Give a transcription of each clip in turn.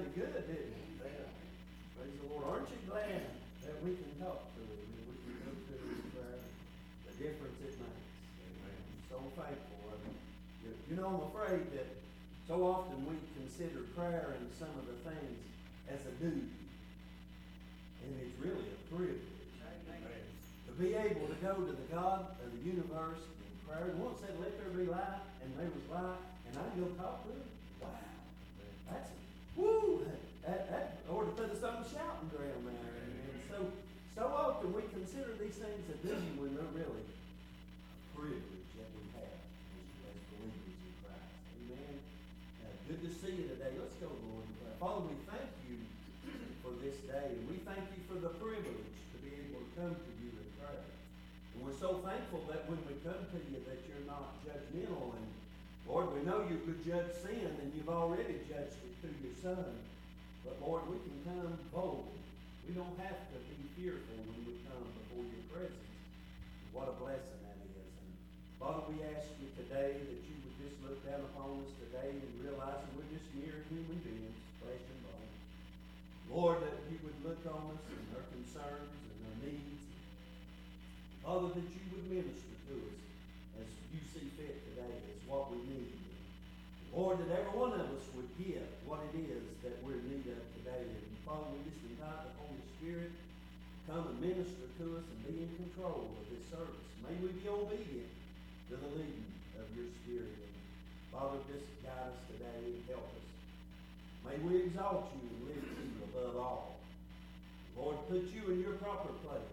him good, didn't he? Praise the Lord. Aren't you glad that we can talk to him and we can go to him in prayer? The difference it makes. Amen. I'm so thankful. You know, I'm afraid that so often we consider prayer and some of the things as a duty. And it's really a privilege. Amen. To be able to go to the God of the universe in prayer. And once said, let there be light, and there was light, and I go talk to him. Wow. That's, woo! That ought to put us on the shouting ground there. And so often we consider these things a duty when they're really a privilege that we have as believers in Christ. Amen. Good to see you today. Let's go, Lord, in prayer. Father, we thank you for this day, and we thank you for the privilege to be able to come to you in prayer. And we're so thankful that when we come to you that you're not judgmental. And Lord, we know you could judge sin, and you've already judged it through your Son. But Lord, we can come boldly. We don't have to be fearful when we come before your presence. What a blessing that is. And Father, we ask you today that you would just look down upon us today and realize that we're just mere human beings, flesh and bone. Lord, that you would look on us and our concerns and our needs. Father, that you would minister to us as you see fit today, as what we need. Lord, that every one of us would get what it is that we're in need of today. And Father, we just invite the Holy Spirit to come and minister to us and be in control of this service. May we be obedient to the leading of your Spirit. And Father, just guide us today and help us. May we exalt you and lift you above all. Lord, put you in your proper place.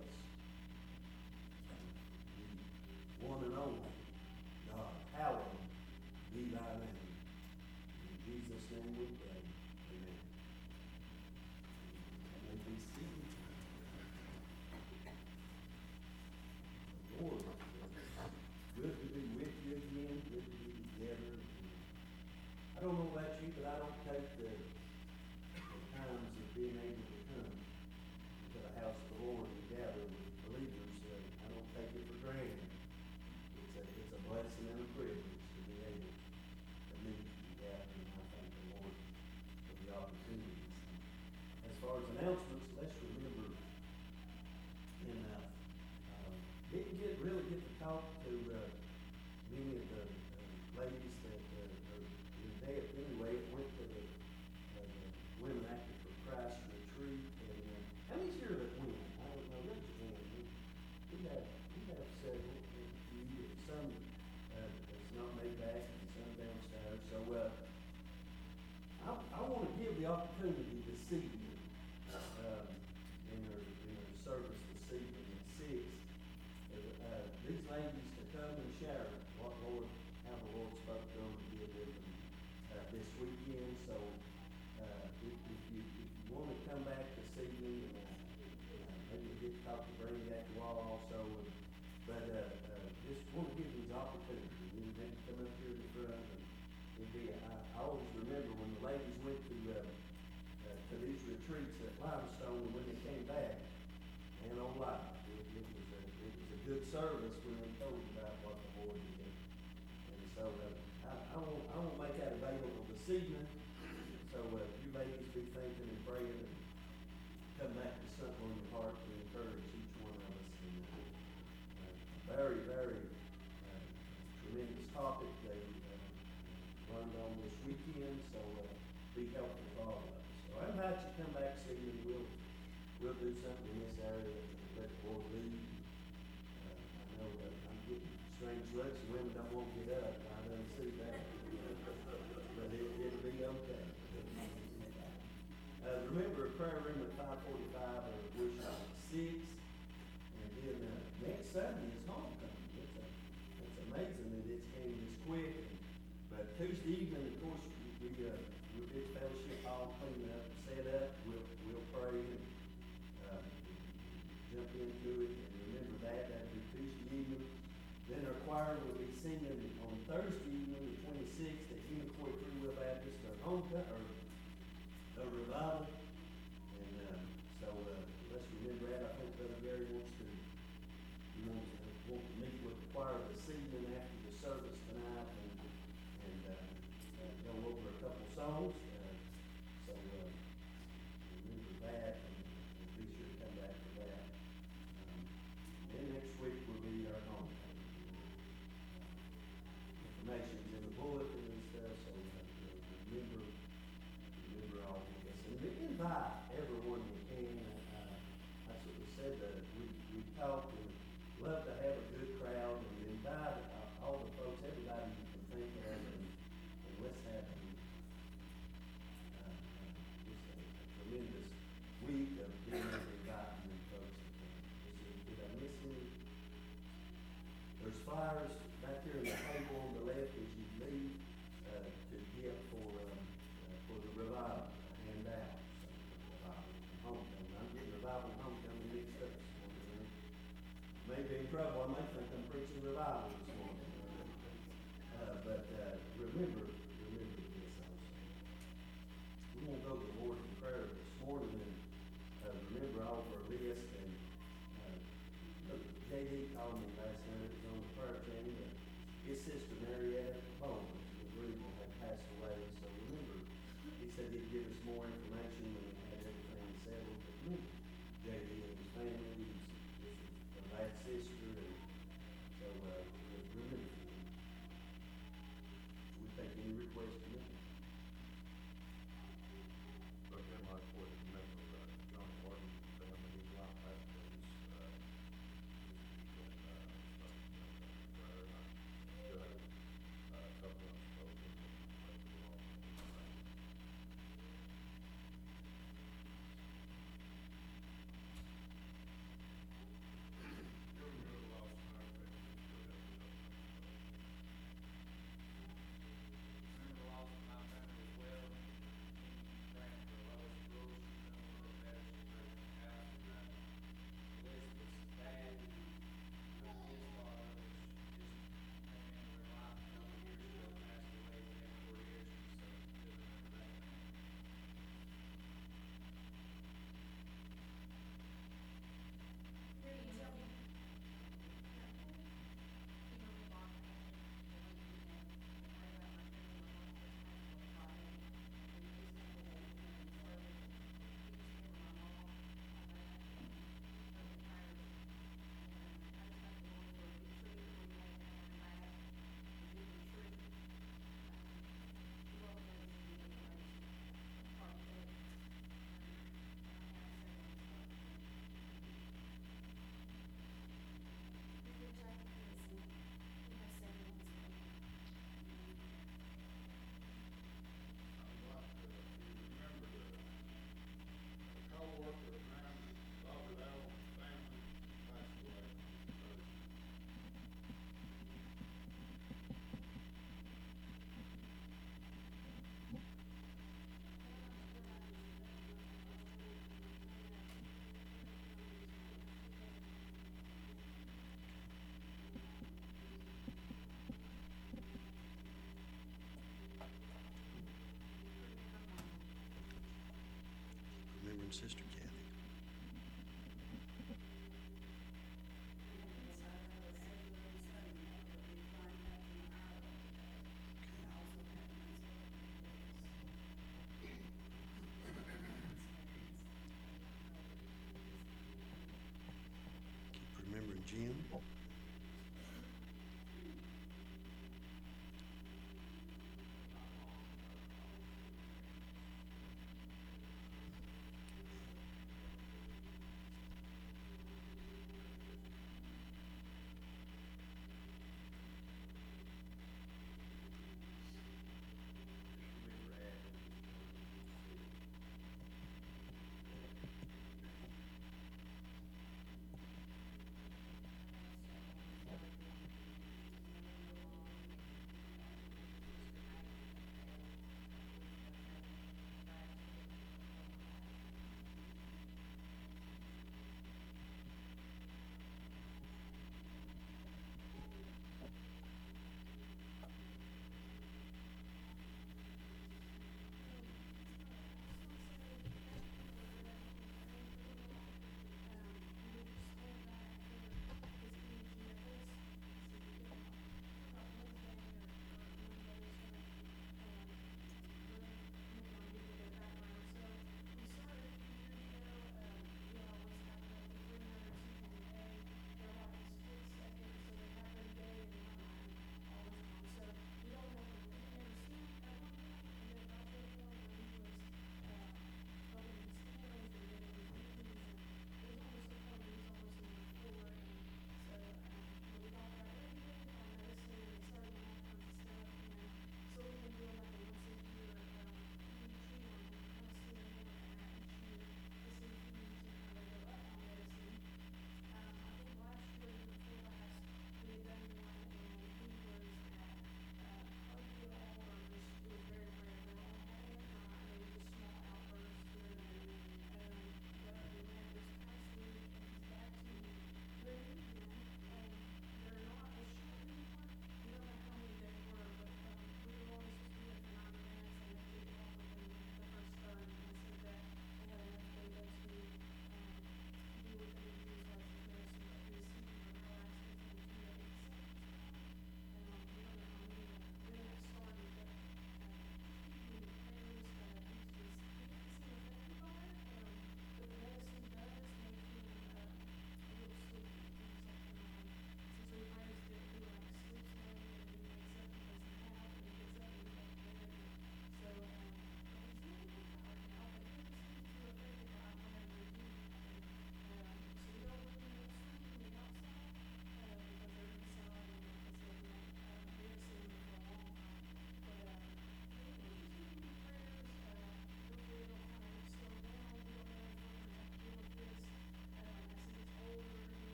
One and only God, hallowed be thy name. In Jesus' name we pray. Amen. You may be seated. Lord, good to be with you again. Good to be together. I don't know about you, but I don't take the times of being able to come to the house of the Lord and gather with believers. I don't take it for granted. It's a blessing and a privilege to be able to meet and gather, and I thank the Lord for the opportunities. As far as announcements, let's remember, and didn't really get to talk to many of the ladies that are there. Anyway, it went to the Women Active for Christ retreat. And how many's here that went? I don't know. Raise your hand. We have several. Some that's not made back, and some downstairs. So I want to give the opportunity to see you in our service this evening at 6. These ladies to come and share how the Lord spoke to them to be with them this weekend. So if you want to come back this evening, maybe we'll get to talk to Brandy after a while also. But just want to give these opportunities. You need to come up here in the front. I always remember when the ladies went to these retreats at Limestone, and when they came back, and on live, it was a good service when they told about what the Lord did. And so I won't make that available this evening. So you ladies be thinking and praying and come back to something on your heart to encourage each one of us. And very, very tremendous topic they learned on this weekend. So be helpful to all of us. So I invite you to come back this evening. We'll do something in this area and let the Lord lead. I know that I'm getting strange looks and women don't want to get up. I don't see that. But it'll be okay. Remember a prayer room at 5:45 or worship at 6. And then next Sunday is homecoming. It's amazing that it's came this quick. But Tuesday evening, of course, we'll get fellowship hall cleaned up, set up. We'll pray and jump into it. And remember that'll be Tuesday evening. Then our choir will be singing on Thursday evening, the 26th, at Unicoi Free Will Baptist, our homecoming, or a revival. And so let's remember that. I think Brother Gary wants to meet with the choir this evening after the service tonight and go over a couple songs. So invite everyone we can. That's what we said, that we talked and love to have a good crowd and invite all the folks, everybody you can think of, and let's have just a tremendous week of being able to invite new folks to come. Did I miss any? There's flyers back here in the table on the left as you leave, to get for the revival, hand out. Revival and homecoming. I'm getting revival and homecoming mixed up this morning. Maybe in trouble. I may think I'm preaching revival this morning. But remember this also. We're going to go to the Lord in prayer this morning and remember all of our list. And look, JD called me last night. It was on the prayer chain. His sister Marietta Bowman, the Greenville, had passed away. So remember, he said he'd give us more information when he had everything settled. But remember, JD and his family, this is the last sister, and so remember him. We take any request from him. But then like for the remember John Martin family, his life passed away this weekend, a couple of spoken, like the law. Remembering Sister Kathy. Keep remembering Jim.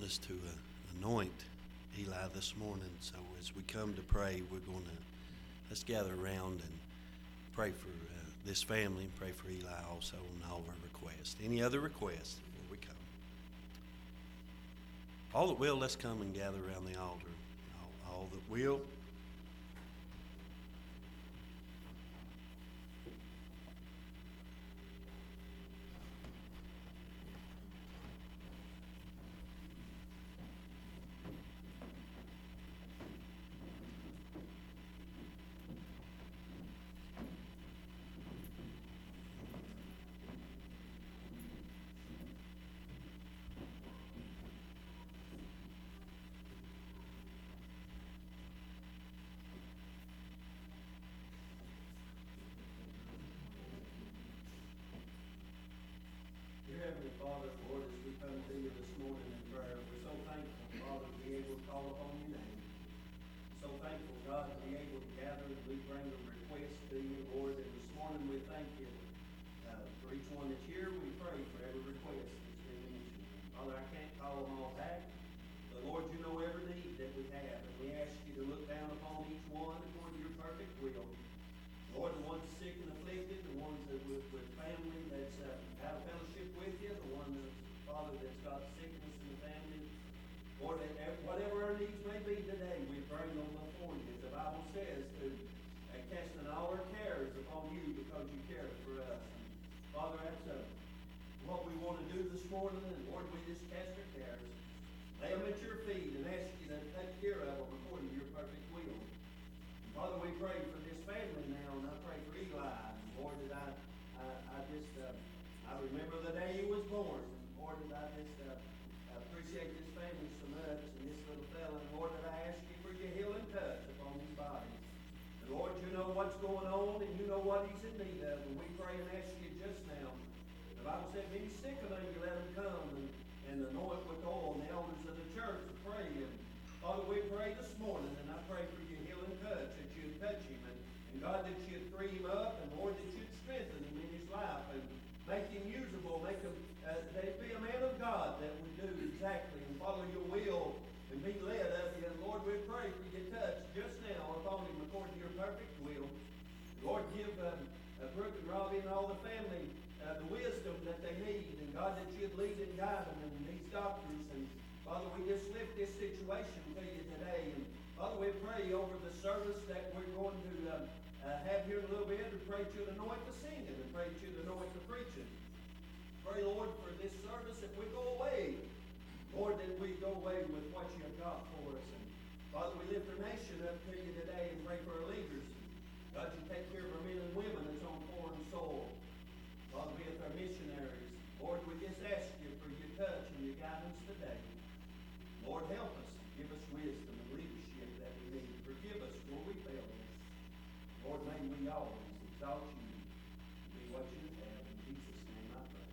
us to anoint Eli this morning. So as we come to pray, let's gather around and pray for this family and pray for Eli also and all of our requests. Any other requests before we come? All that will, let's come and gather around the altar. All that will. Dear Heavenly Father, Lord, as we come to you this morning in prayer, we're so thankful, Father, to be able to call upon your name. So thankful, God, to be able to gather and we bring a request to you, Lord. And this morning we thank you for each one that's here. We pray for every request that's been mentioned. Father, I can't call them all back, but Lord, you know every need that we have. And we ask you to look down upon each one according to your perfect will. Lord, the ones sick and afflicted, the ones that with family that's out of fellowship with you, the one that's, Father, that's got sickness in the family. Lord, whatever our needs may be today, we bring them before you. The Bible says to casting all our cares upon you because you care for us. And Father, that's what we want to do this morning. And Lord, we just cast our cares, lay them at your feet, and ask you to take care of them according to your perfect will. And Father, we pray for this family now, and I pray for Eli. And Lord, that I remember the day he was born. And Lord, that I just appreciate this family so much, and this little fella. And Lord, that I ask you for your healing touch upon his body. And Lord, you know what's going on, and you know what he's in need of. And we pray and ask you just now. The Bible said, be sick among you, let him come and anoint with oil, and the elders of the church to pray. And Father, we pray this morning, and I pray for your healing touch, that you'd touch him. And God, that you'd free him up, and Lord, that you'd strengthen him in his life, and make him usable, make him, that be a man of God that would do exactly and follow your will and be led of you. And Lord, we pray for your touch just now upon him according to your perfect will. Lord, give Brooke and Robbie and all the family the wisdom that they need, and God, that you'd lead and guide them in these doctors. And Father, we just lift this situation to you today. And Father, we pray over the service that we're going to have here in a little bit, and pray that you'd anoint the singing, and pray that you'd anoint the preaching. Pray, Lord, for this service, that we go away, Lord, that we go away with what you have got for us. And Father, we lift our nation up to you today and pray for our leaders. God, you take care of our men and women that's on foreign soil. Father, be with our missionaries. Lord, we just ask you for your touch and your guidance today. Lord, help us. Give us wisdom and leadership that we need. Forgive us where we fail. Lord, may we always exalt you and be what you have. In Jesus' name I pray.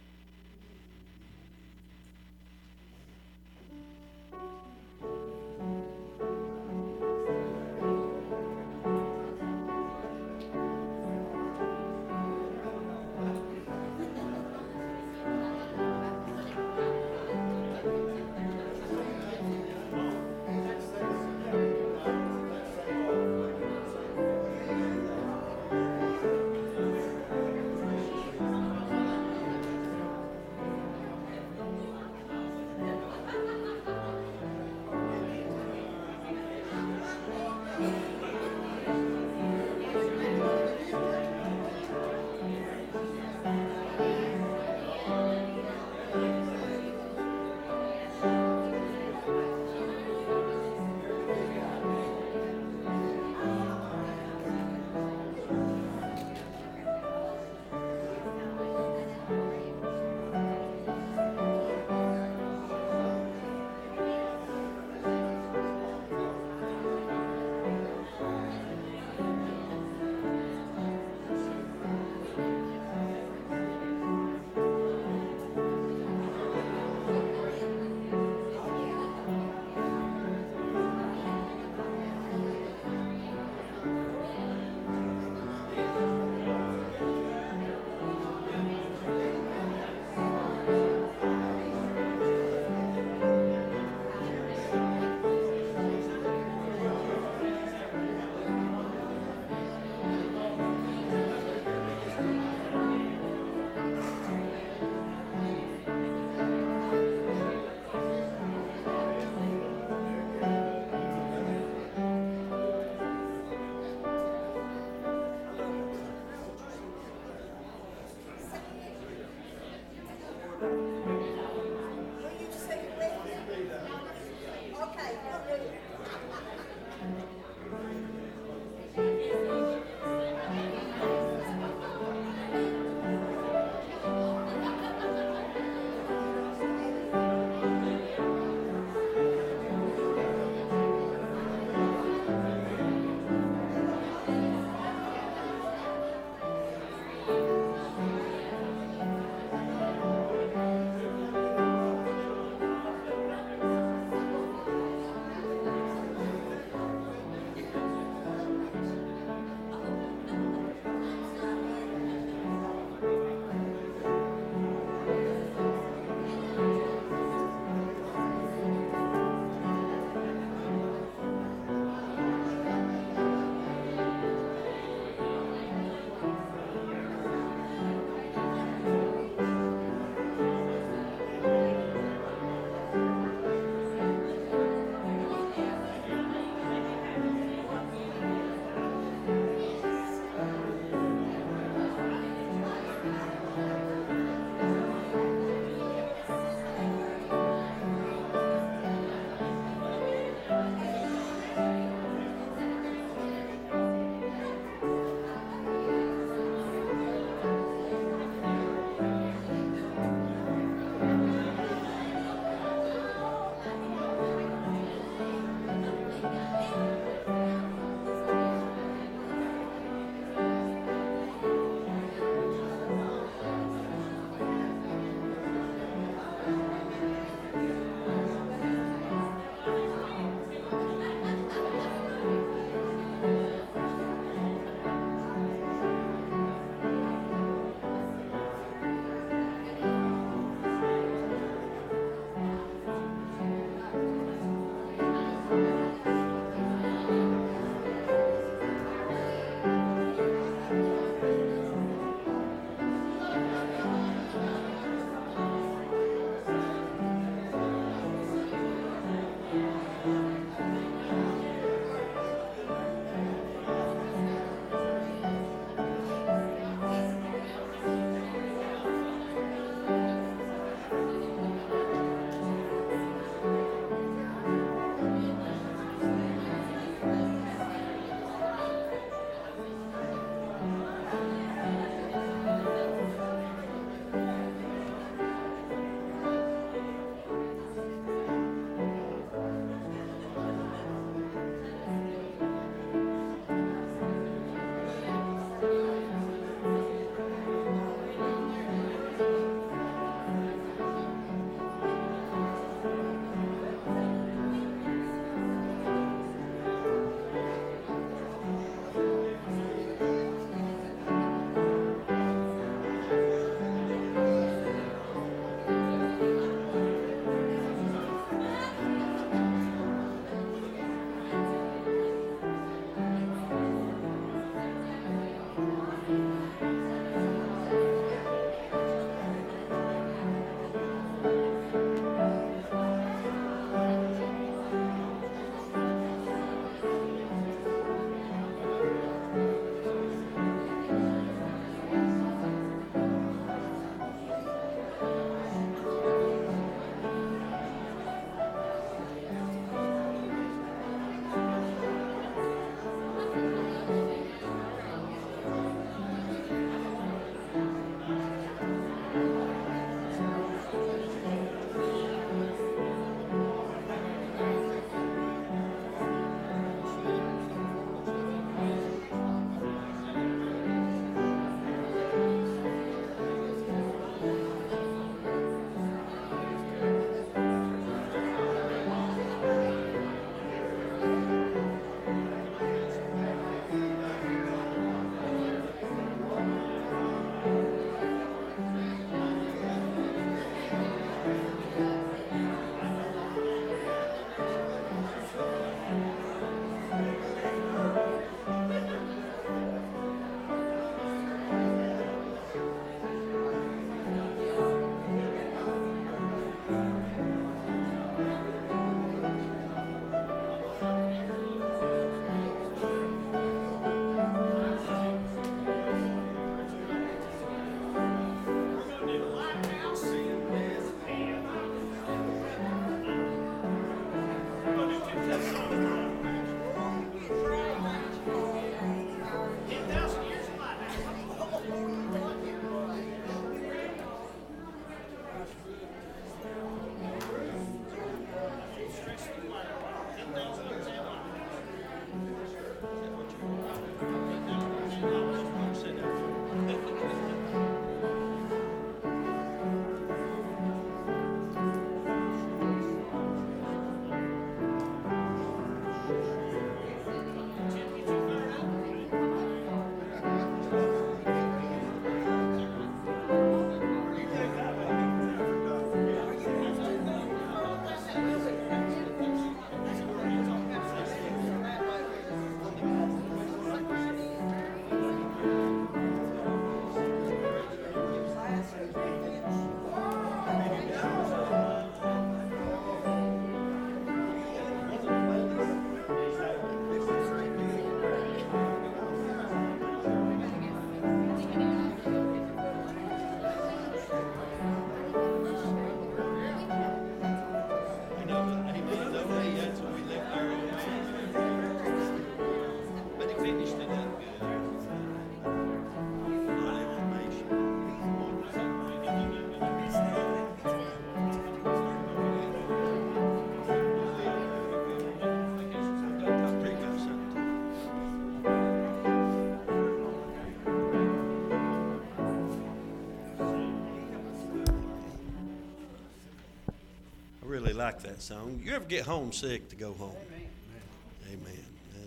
like that song. You ever get homesick to go home? Amen.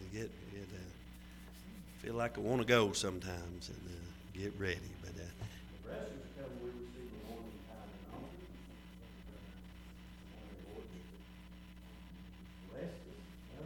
Feel like I want to go sometimes and get ready. But The rest of us come, we receive a morning time and offering. Lord, bless us,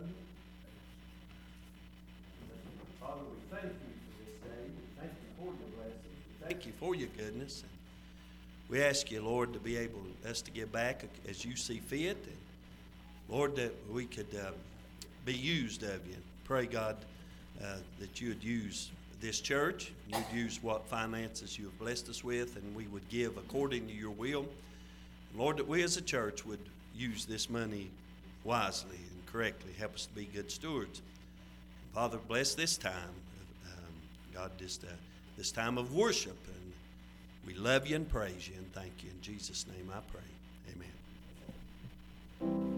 Father, we thank you for this day. We thank you for your blessings. We thank you for your goodness. And we ask you, Lord, to be able us to give back as you see fit. And Lord, that we could be used of you. Pray, God, that you would use this church. You'd use what finances you have blessed us with, and we would give according to your will. Lord, that we as a church would use this money wisely and correctly. Help us to be good stewards. Father, bless this time, God, this time of worship. And we love you and praise you and thank you. In Jesus' name I pray. Amen.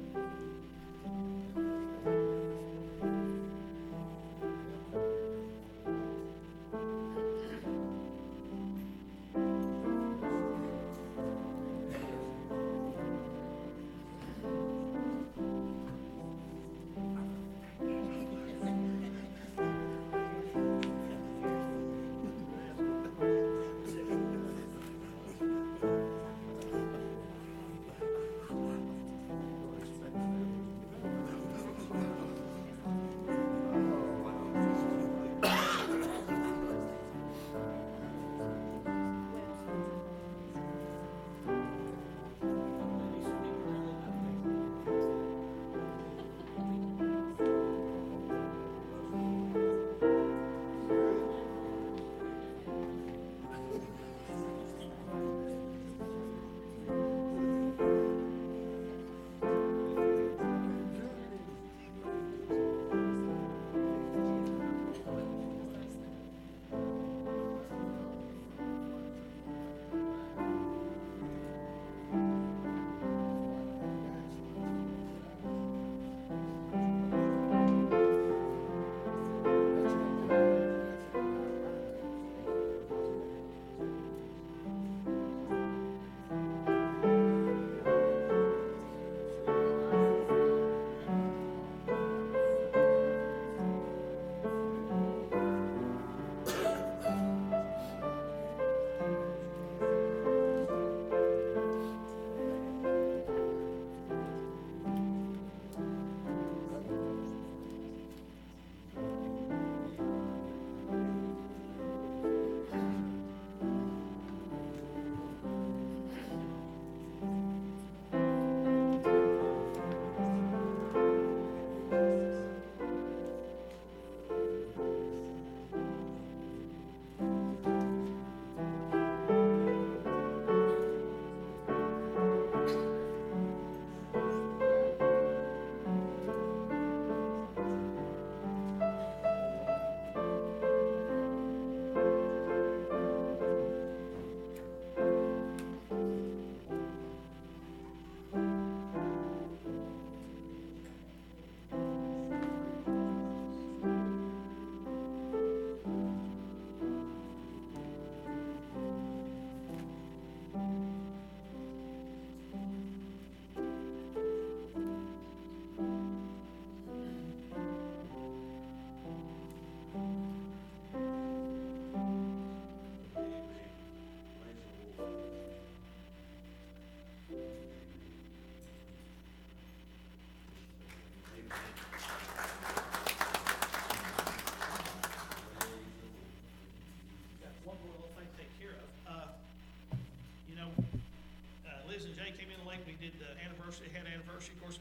Of course,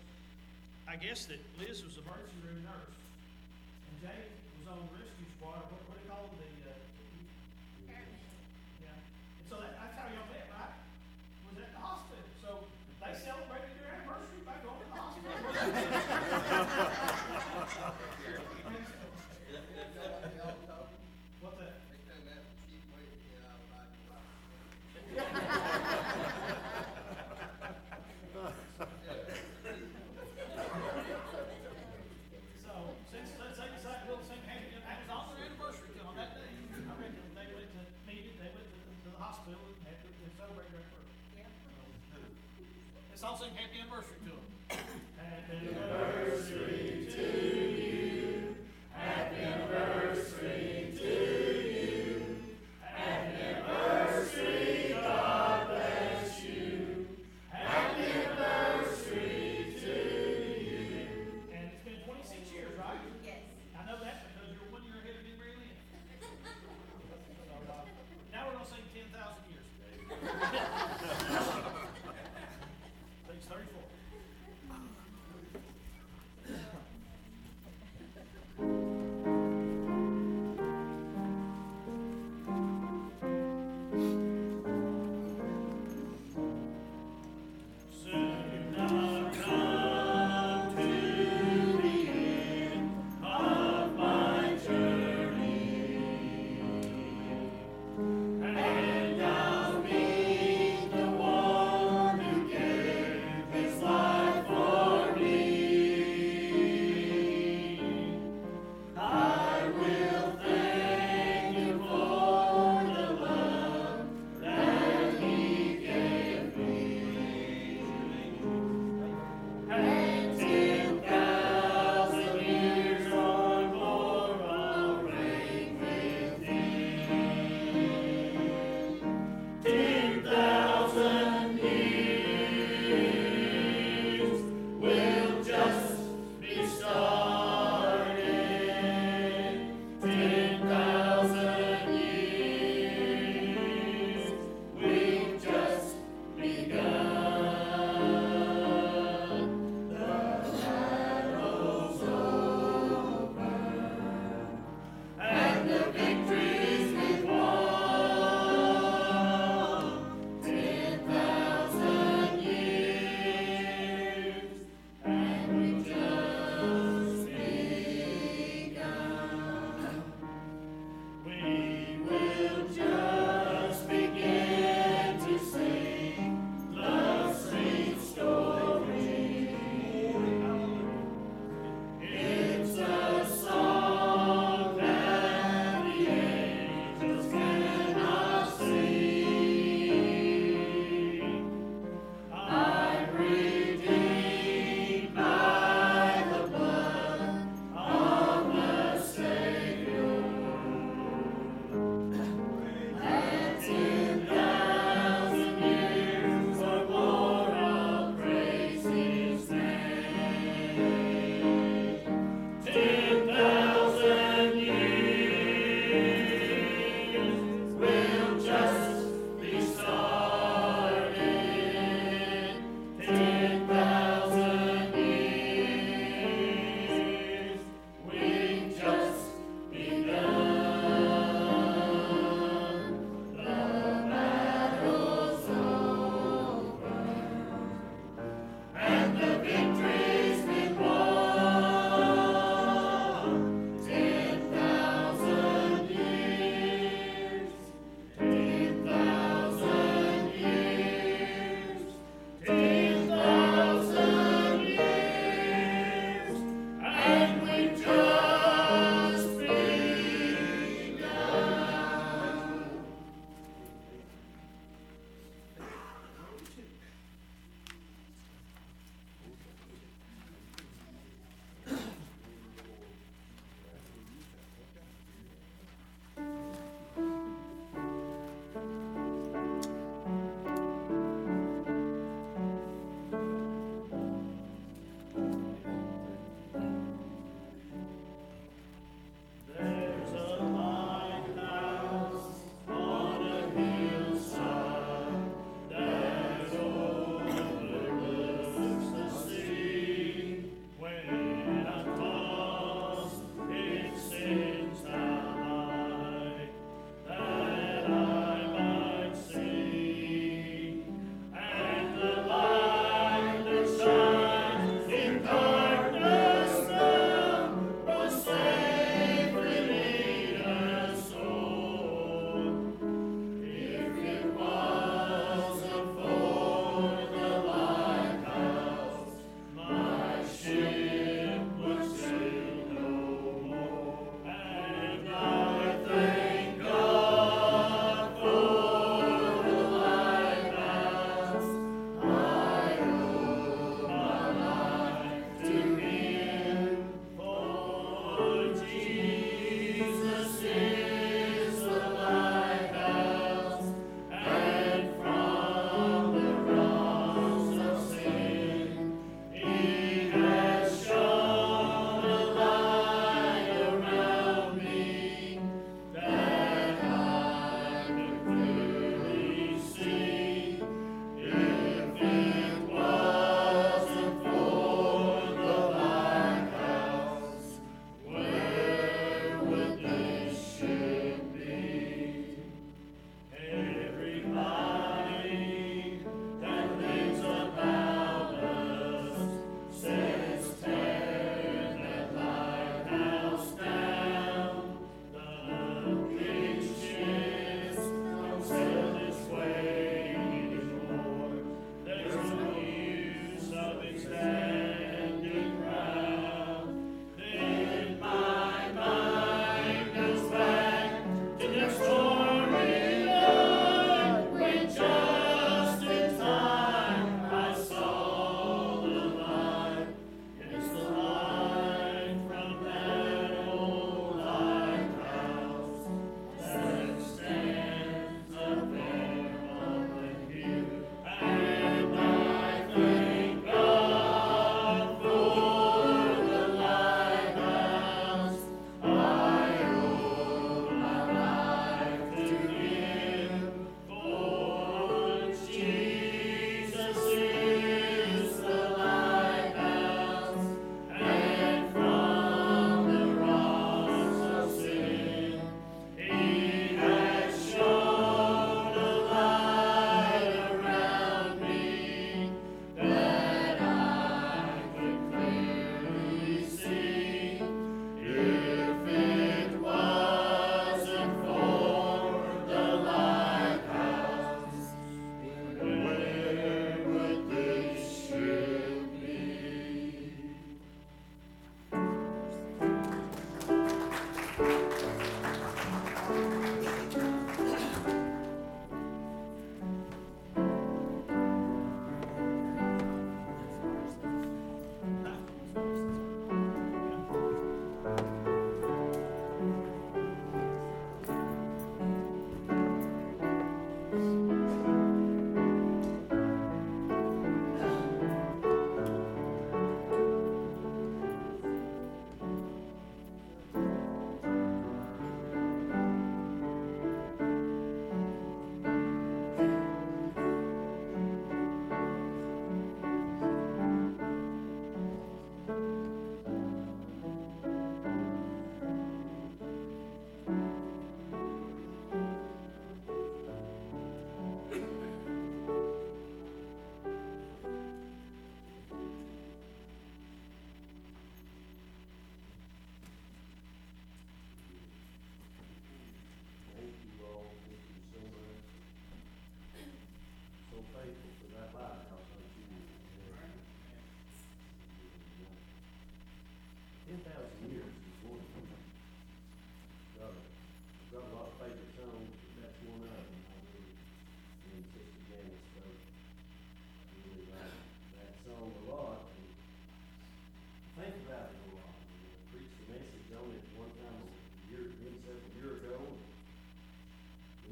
I guess that Liz was a emergency room nurse, and Jay was on the rescue squad, or what do they call it, yeah. And so that's how y'all met, right? Was at the hospital. So they celebrated their anniversary by going to the hospital. What's that? Let's all sing happy anniversary to them. Happy And it's been 26 years, right? Yes. I know that because you're 1 year ahead of me, Mary Lynn. So, now we're gonna sing 10,000 years. Page 34.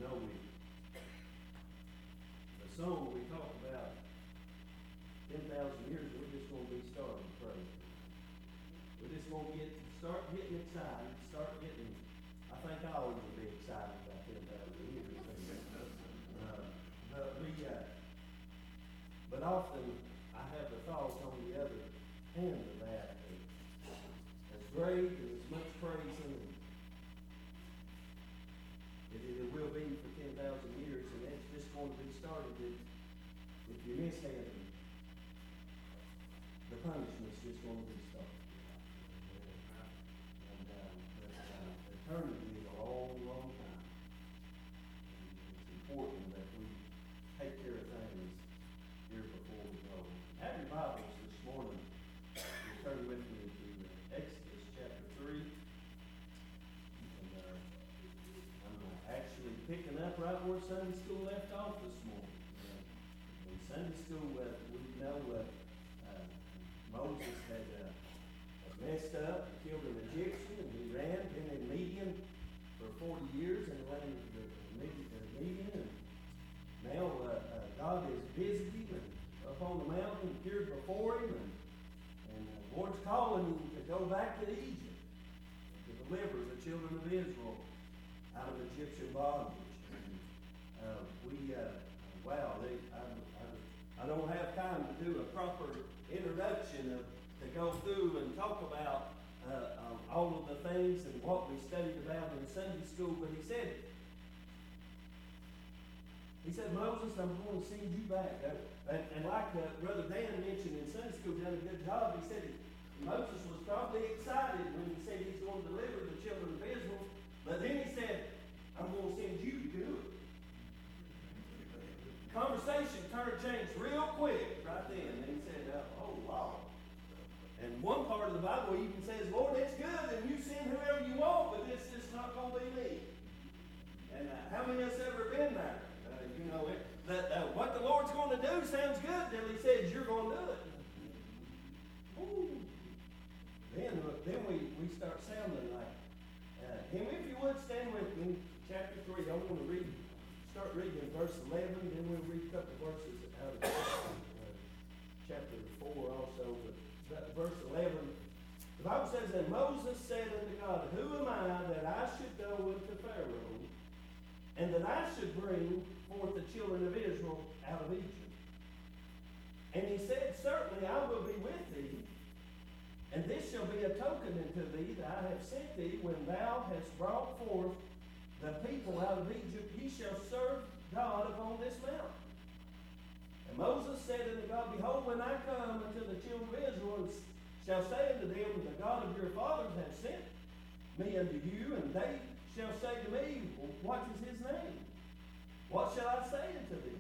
know, the song we talk about, 10,000 years, we're just gonna be starting praise. We're just gonna start getting excited, I think I always will be excited about 10,000 years. But often, I have the thought on the other end of that, as great and as much praising as it will be for 10,000 years, and that's just going to be started if you miss heaven, the punishment's just going to be started. And eternity is a long, long time. And it's important that we take care of things here before we go. Have your Bibles this morning. You turn with me to Exodus chapter 3. And I'm actually picking up right where Sunday school left off this morning. In Sunday school, we know Moses had messed up, killed an Egyptian, and he ran, been in Midian for 40 years in the land of Midian. And now God has visited him up on the mountain, appeared before him, and the Lord's calling him to go back to Egypt to deliver the children of Israel out of Egyptian bondage. I don't have time to do a proper introduction to go through and talk about all of the things and what we studied about in Sunday school, but he said, Moses, I'm going to send you back. And like Brother Dan mentioned in Sunday school, done a good job. He said Moses was probably excited when he said he's going to deliver the children of Israel. But then he said, I'm going to send you to do it. Conversation changed real quick right then. And he said, oh, wow. And one part of the Bible even says, Lord, that's good, and you send whoever you want, but it's just not going to be me. And how many of us ever been there? What the Lord's going to do sounds good till he says you're going to do it. Ooh. Then we start sounding like him. If you would, stand with me, chapter 3. I want to start reading verse 11, then we'll read a couple verses out of chapter 4 also. But verse 11, the Bible says, And Moses said unto God, Who am I that I should go unto Pharaoh, and that I should bring forth the children of Israel out of Egypt? And he said, Certainly I will be with thee, and this shall be a token unto thee that I have sent thee. When thou hast brought forth the people out of Egypt, ye shall serve God upon this mountain. And Moses said unto God, Behold, when I come unto the children of Israel, and shall say unto them, The God of your fathers hath sent me unto you, and they shall say to me, What is his name? What shall I say unto them?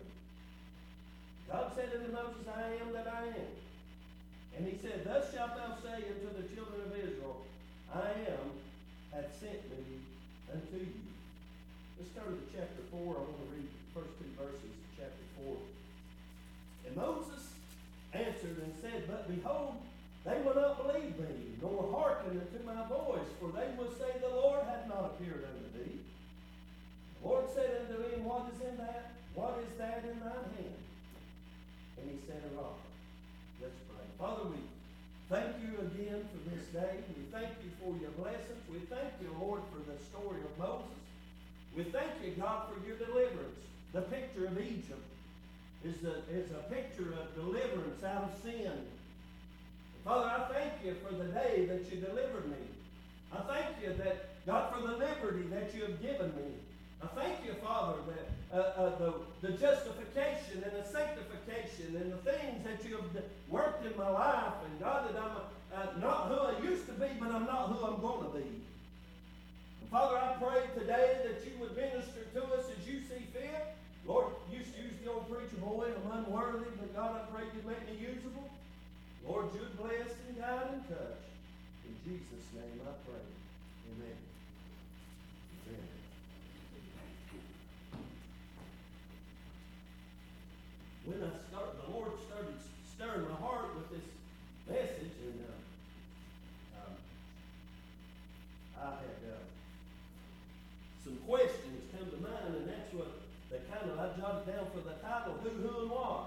God said unto Moses, I am that I am. And he said, Thus shalt thou say unto the children of Israel, I am hath sent me unto you. Let's turn to chapter 4. I want to read the first two verses of chapter 4. And Moses answered and said, But behold, they will not believe me, nor hearken unto my voice, for they will say, The Lord hath not appeared unto thee. The Lord said unto him, What is that in thine hand? And he said, A rod. Let's pray. Father, we thank you again for this day. We thank you for your blessings. We thank you, Lord, for the story of Moses. We thank you, God, for your deliverance. The picture of Egypt is a picture of deliverance out of sin. Father, I thank you for the day that you delivered me. I thank you that, God, for the liberty that you have given me. I thank you, Father, that the justification and the sanctification and the things that you have worked in my life, and God, that I'm not who I used to be, but I'm not who I'm going to be. And Father, I pray today that you would minister to us as you see fit. Lord, you used to use the old preacher boy, I'm unworthy, but God, I pray you'd make me usable. Lord, you'd bless and guide and touch. In Jesus' name I pray. Amen. Amen. When the Lord started stirring my heart with this message, and I had some questions come to I jotted down for the title, Who, and What.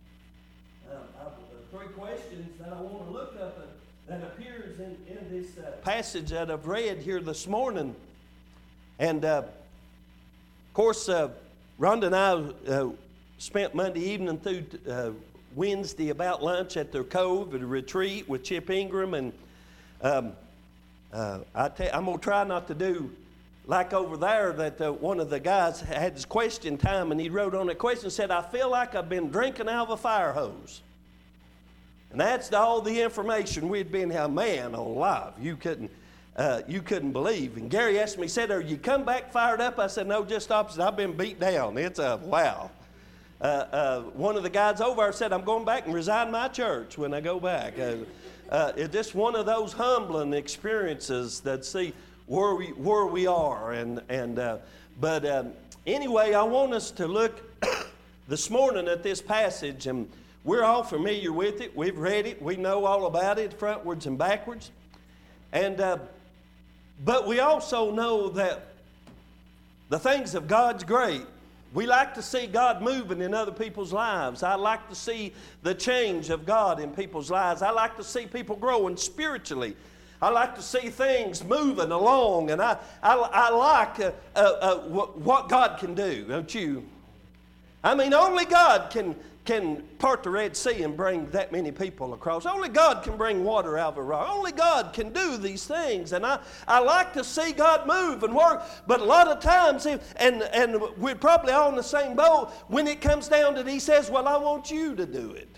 Three questions that I want to look up that appears in this passage that I've read here this morning. And, of course, Rhonda and I spent Monday evening through Wednesday about lunch at their Cove at a retreat with Chip Ingram. And I'm going to try not to do like over there that one of the guys had his question time, and he wrote on a question and said, I feel like I've been drinking out of a fire hose. And that's all the information we'd been here. Man, on live, you couldn't believe. And Gary asked me, he said, are you come back fired up? I said, no, just opposite. I've been beat down. It's a wow. One of the guys over there said, I'm going back and resign my church when I go back. It's just one of those humbling experiences that see where we are. But anyway, I want us to look this morning at this passage, and we're all familiar with it. We've read it. We know all about it, frontwards and backwards. And but we also know that the things of God's great. We like to see God moving in other people's lives. I like to see the change of God in people's lives. I like to see people growing spiritually. I like to see things moving along, and I like what God can do, don't you? I mean, only God can part the Red Sea and bring that many people across. Only God can bring water out of a rock. Only God can do these things. And I like to see God move and work. But a lot of times, and we're probably all in the same boat, when it comes down to it, He says, well, I want you to do it.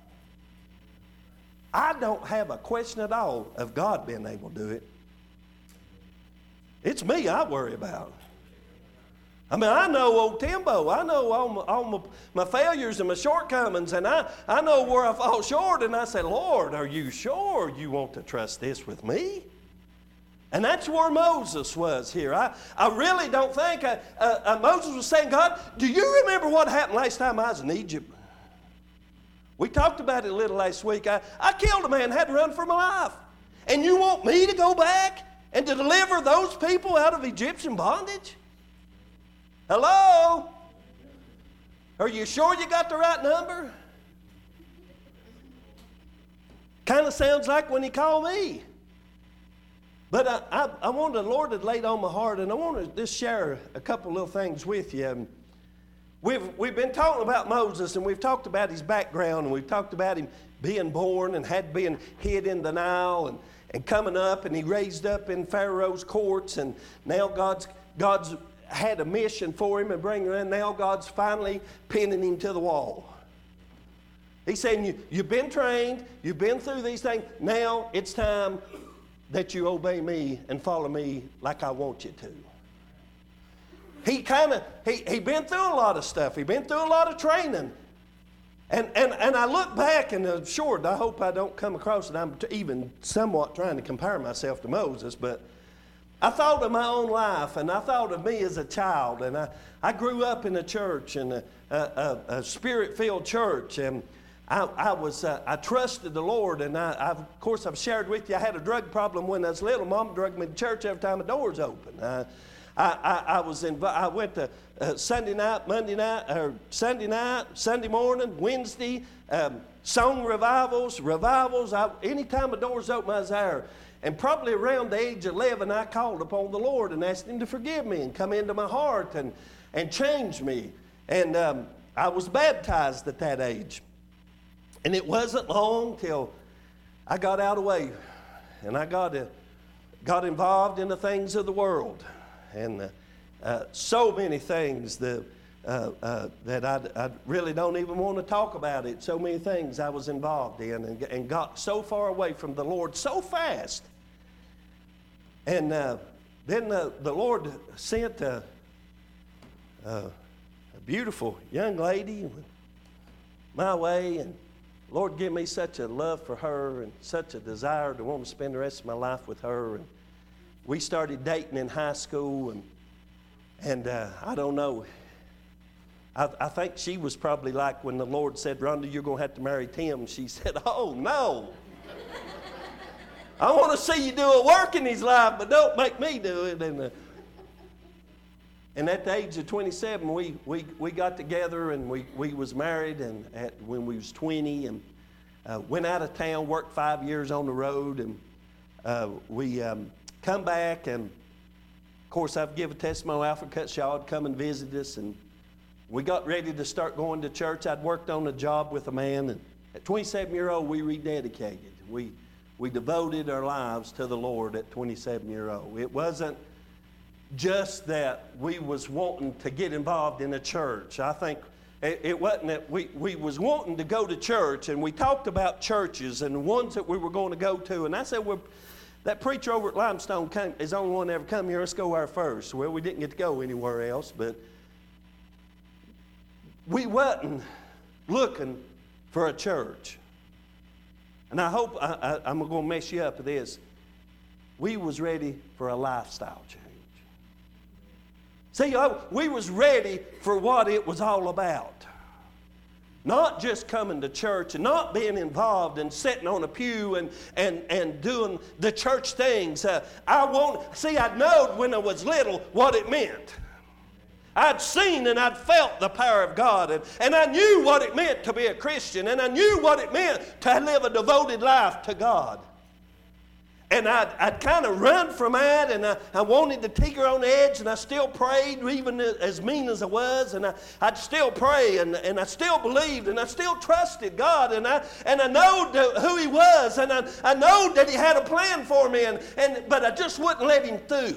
I don't have a question at all of God being able to do it. It's me I worry about. I mean, I know old Timbo. I know all my failures and my shortcomings, and I know where I fall short, and I say, Lord, are you sure you want to trust this with me? And that's where Moses was here. I really don't think Moses was saying, God, do you remember what happened last time I was in Egypt? We talked about it a little last week. I killed a man, had to run for my life. And you want me to go back and to deliver those people out of Egyptian bondage? Hello? Are you sure you got the right number? Kind of sounds like when He called me. But I wanted, the Lord had laid on my heart, and I want to just share a couple little things with you. We've been talking about Moses, and we've talked about his background, and we've talked about him being born and had been hid in the Nile and coming up, and he raised up in Pharaoh's courts, and now God's had a mission for him and bringing him in. Now God's finally pinning him to the wall. He's saying, you've been trained, you've been through these things, now it's time that you obey me and follow me like I want you to. He been through a lot of stuff. He been through a lot of training. And I look back, and I'm sure, I hope I don't come across it, I'm even somewhat trying to compare myself to Moses, but I thought of my own life, and I thought of me as a child, and I grew up in a church, and a Spirit-filled church, and I trusted the Lord, and of course I've shared with you, I had a drug problem when I was little. Mom drugged me to church every time the doors open. I went to Sunday night, Monday night, or Sunday night, Sunday morning, Wednesday, song revivals. Anytime the doors open, I was there. And probably around the age of 11, I called upon the Lord and asked Him to forgive me and come into my heart and change me. And I was baptized at that age. And it wasn't long till I got out of the way, and I got involved in the things of the world. And so many things that I really don't even want to talk about it. So many things I was involved in and got so far away from the Lord so fast. And then the Lord sent a beautiful young lady my way, and the Lord gave me such a love for her and such a desire to want to spend the rest of my life with her. And we started dating in high school, and I don't know. I think she was probably like when the Lord said, Rhonda, you're going to have to marry Tim. She said, oh, no. I want to see you do a work in his life, but don't make me do it. And And at the age of 27, we got together, and we was married, and when we was 20, and went out of town, worked 5 years on the road, and we come back, and of course I've given testimony. Alfred Cutshaw had come and visited us, and we got ready to start going to church. I'd worked on a job with a man, and at 27-year-old, we rededicated. We devoted our lives to the Lord at 27-year-old. It wasn't just that we was wanting to get involved in a church. I think it wasn't that we was wanting to go to church, and we talked about churches and the ones that we were going to go to. And I said, well, that preacher over at Limestone is the only one that ever come here. Let's go there first. Well, we didn't get to go anywhere else, but we wasn't looking for a church. And I hope I'm going to mess you up with this. We was ready for a lifestyle change. See, we was ready for what it was all about. Not just coming to church and not being involved and sitting on a pew and doing the church things. I'd known when I was little what it meant. I'd seen and I'd felt the power of God, and I knew what it meant to be a Christian, and I knew what it meant to live a devoted life to God. And I'd kind of run from that, and I wanted to tinker on the edge, and I still prayed, even as mean as I was, and I'd still pray, and I still believed, and I still trusted God, and I know who He was, and I know that He had a plan for me, but I just wouldn't let Him through.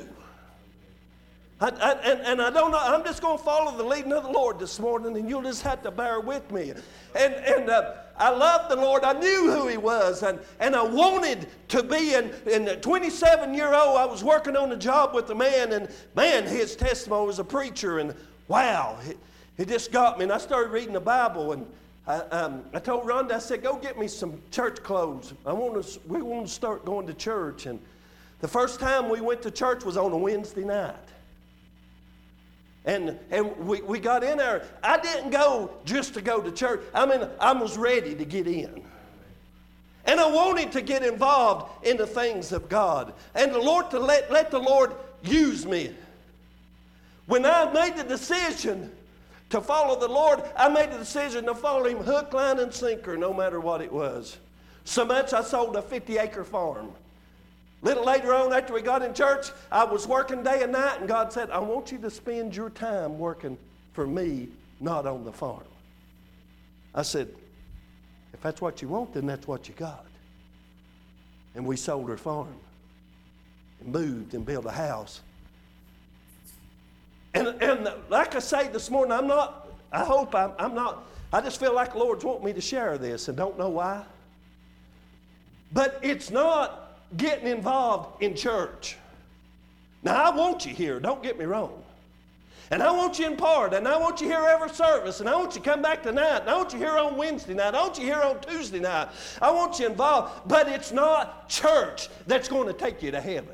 And I don't know, I'm just going to follow the leading of the Lord this morning, and you'll just have to bear with me. And I loved the Lord. I knew who He was, and I wanted to be. And at 27-year-old, I was working on a job with a man, and man, his testimony was a preacher, and wow, it just got me. And I started reading the Bible, and I told Rhonda, I said, go get me some church clothes. We want to start going to church. And the first time we went to church was on a Wednesday night. And we got in there. I didn't go just to go to church. I mean, I was ready to get in. And I wanted to get involved in the things of God. And the Lord, to let the Lord use me. When I made the decision to follow the Lord, I made the decision to follow Him hook, line, and sinker, no matter what it was. So much I sold a 50-acre farm. Little later on, after we got in church, I was working day and night, and God said, I want you to spend your time working for me, not on the farm. I said, if that's what you want, then that's what you got. And we sold our farm and moved and built a house. And like I say this morning, I just feel like the Lord's wanting me to share this, and don't know why. But it's not getting involved in church. Now, I want you here, don't get me wrong. And I want you in part, and I want you here every service, and I want you to come back tonight, and I want you here on Wednesday night, I want you here on Tuesday night. I want you involved, but it's not church that's going to take you to heaven.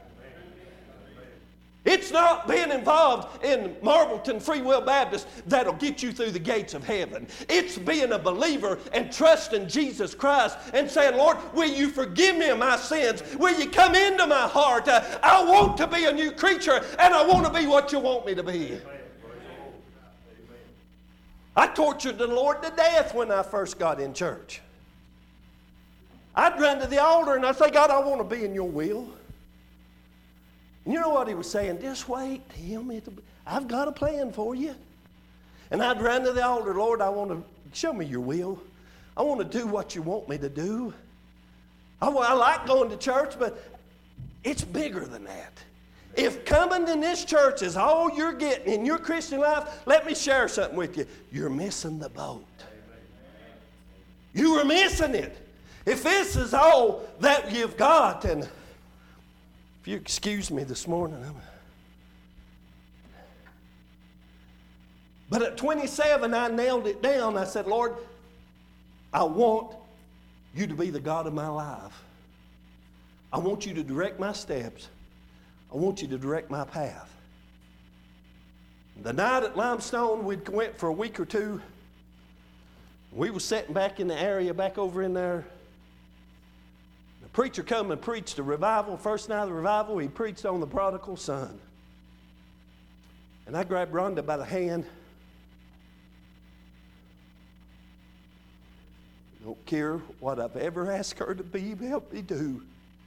It's not being involved in Marbleton Free Will Baptist that'll get you through the gates of heaven. It's being a believer and trusting Jesus Christ and saying, Lord, will you forgive me of my sins? Will you come into my heart? I want to be a new creature, and I want to be what you want me to be. I tortured the Lord to death when I first got in church. I'd run to the altar and I'd say, God, I want to be in your will. You know what He was saying? Just wait. I've got a plan for you. And I'd run to the altar, Lord, I want to show me your will. I want to do what you want me to do. I like going to church, but it's bigger than that. If coming in this church is all you're getting in your Christian life, let me share something with you. You're missing the boat. You are missing it. If this is all that you've got, and if you excuse me this morning. But at 27, I nailed it down. I said, Lord, I want you to be the God of my life. I want you to direct my steps. I want you to direct my path. The night at Limestone, we went for a week or two. We were sitting back in the area, back over in there. Preacher come and preached a revival. First night of the revival, he preached on the prodigal son. And I grabbed Rhonda by the hand. I don't care what I've ever asked her to be, help me do.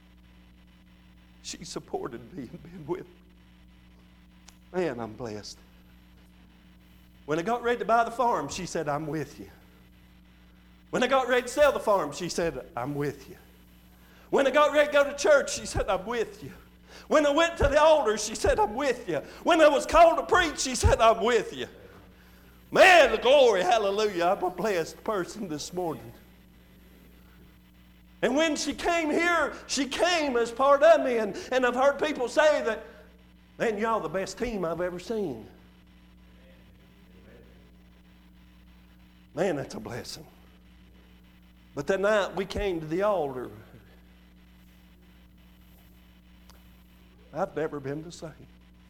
She supported me and been with me. Man, I'm blessed. When I got ready to buy the farm, she said, I'm with you. When I got ready to sell the farm, she said, I'm with you. When I got ready to go to church, she said, I'm with you. When I went to the altar, she said, I'm with you. When I was called to preach, she said, I'm with you. Man, the glory, hallelujah. I'm a blessed person this morning. And when she came here, she came as part of me. And I've heard people say that, man, y'all the best team I've ever seen. Man, that's a blessing. But that night we came to the altar. I've never been the same.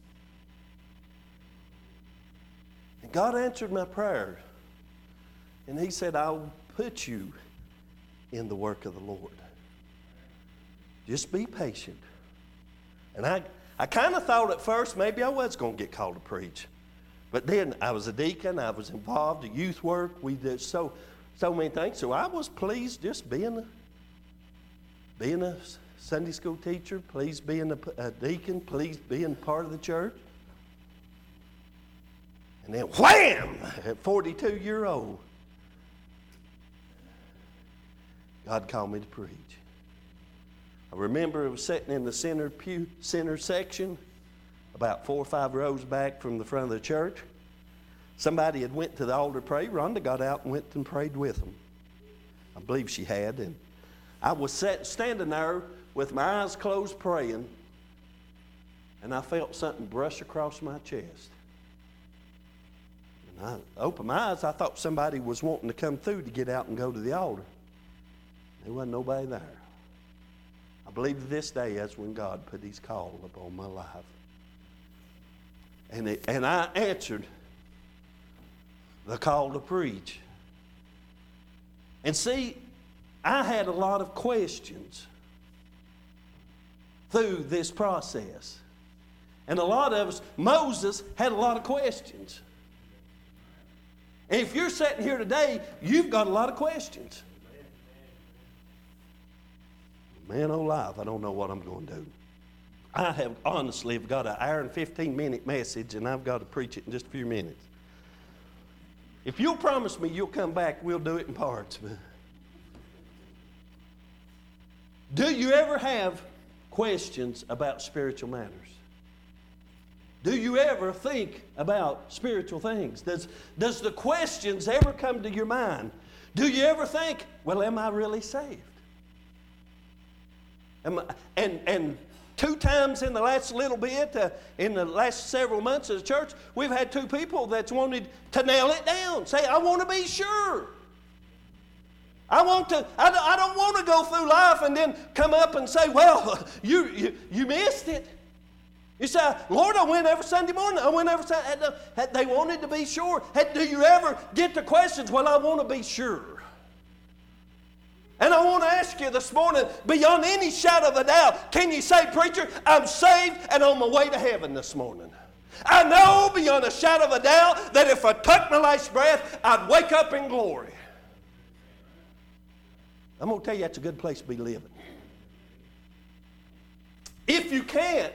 And God answered my prayer. And He said, I'll put you in the work of the Lord. Just be patient. And I kind of thought at first maybe I was going to get called to preach. But then I was a deacon. I was involved in youth work. We did so many things. So I was pleased just being a Sunday school teacher, pleased being a deacon, pleased being part of the church. And then wham! At 42-year-old, God called me to preach. I remember I was sitting in the center section, about 4 or 5 rows back from the front of the church. Somebody had went to the altar to pray. Rhonda got out and went and prayed with them. I believe she had. And I was standing there with my eyes closed praying, and I felt something brush across my chest. And I opened my eyes. I thought somebody was wanting to come through to get out and go to the altar. There wasn't nobody there. I believe to this day that's when God put His call upon my life. And I answered the call to preach. And see, I had a lot of questions through this process. And a lot of us, Moses had a lot of questions. And if you're sitting here today, you've got a lot of questions. Man alive, I don't know what I'm going to do. I have honestly got an hour and 15-minute message, and I've got to preach it in just a few minutes. If you'll promise me you'll come back, we'll do it in parts. Do you ever have questions about spiritual matters? Do you ever think about spiritual things? Does the questions ever come to your mind? Do you ever think, well, am I really saved? And 2 times in the last little bit, in the last several months of the church, we've had 2 people that's wanted to nail it down. Say, I want to be sure. I don't want to go through life and then come up and say, well, you missed it. You say, Lord, I went every Sunday morning. I went every Sunday. They wanted to be sure. Do you ever get the questions? Well, I want to be sure. And I want to ask you this morning, beyond any shadow of a doubt, can you say, preacher, I'm saved and on my way to heaven this morning? I know beyond a shadow of a doubt that if I took my last breath, I'd wake up in glory. I'm going to tell you that's a good place to be living. If you can't,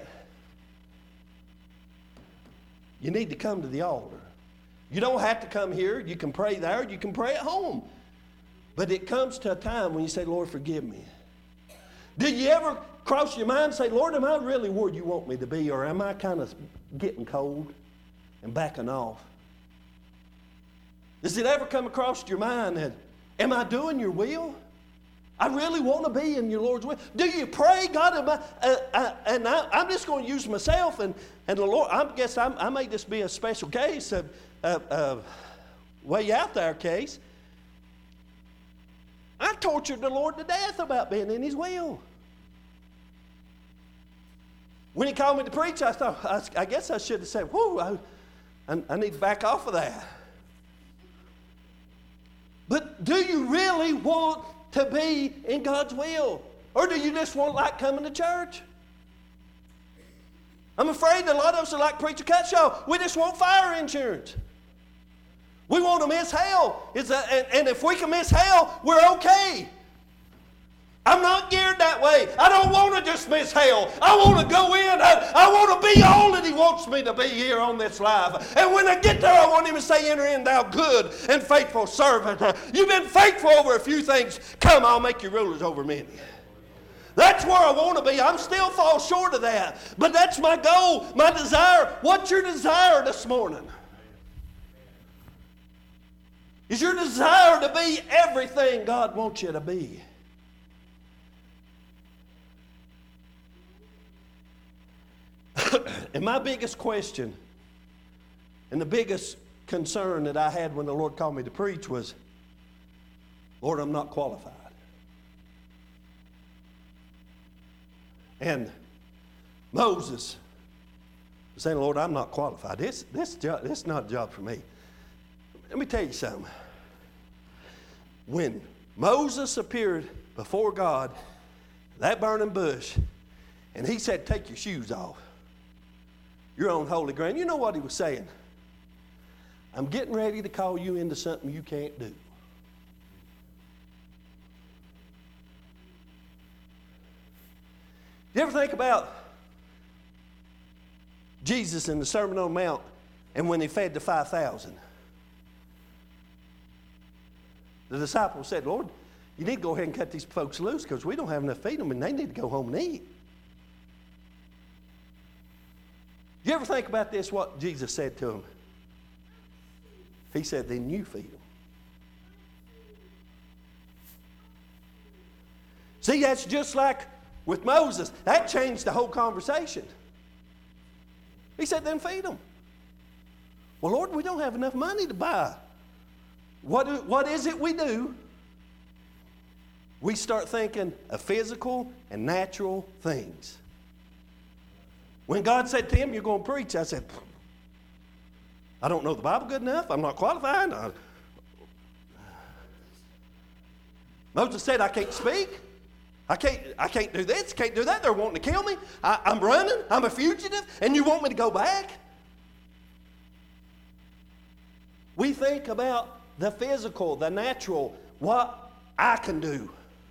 you need to come to the altar. You don't have to come here. You can pray there. You can pray at home. But it comes to a time when you say, Lord, forgive me. Do you ever cross your mind and say, Lord, am I really where you want me to be, or am I kind of getting cold and backing off? Does it ever come across your mind that, am I doing your will? I really want to be in your Lord's will. Do you pray, God? I'm just going to use myself and the Lord. I may just be a special case, way out there case. I tortured the Lord to death about being in His will. When He called me to preach, I thought, I guess I should have said, whoa, I need to back off of that. But do you really want to be in God's will? Or do you just want like coming to church? I'm afraid that a lot of us are like Preacher Cutshaw. We just want fire insurance. We want to miss hell. And if we can miss hell, we're okay. I'm not geared that way. I don't want to just miss hell. I want to go in. I want to be all that He wants me to be here on this life. And when I get there, I want Him to say, enter in, thou good and faithful servant. You've been faithful over a few things. Come, I'll make you rulers over many. That's where I want to be. I'm still fall short of that. But that's my goal, my desire. What's your desire this morning? Is your desire to be everything God wants you to be? And my biggest question and the biggest concern that I had when the Lord called me to preach was, Lord, I'm not qualified. And Moses was saying, Lord, I'm not qualified. This is not a job for me. Let me tell you something. When Moses appeared before God, that burning bush, and He said, take your shoes off. You're on holy ground. You know what He was saying? I'm getting ready to call you into something you can't do. You ever think about Jesus in the Sermon on the Mount and when He fed the 5,000? The disciples said, Lord, you need to go ahead and cut these folks loose because we don't have enough to feed them and they need to go home and eat. Do you ever think about this, what Jesus said to them? He said, then you feed them. See, that's just like with Moses. That changed the whole conversation. He said, then feed them. Well, Lord, we don't have enough money to buy. What is it we do? We start thinking of physical and natural things. When God said, Tim, you're going to preach, I said, I don't know the Bible good enough. I'm not qualified. Moses said, I can't speak. I can't do this, can't do that. They're wanting to kill me. I'm running. I'm a fugitive, and you want me to go back? We think about the physical, the natural, what I can do.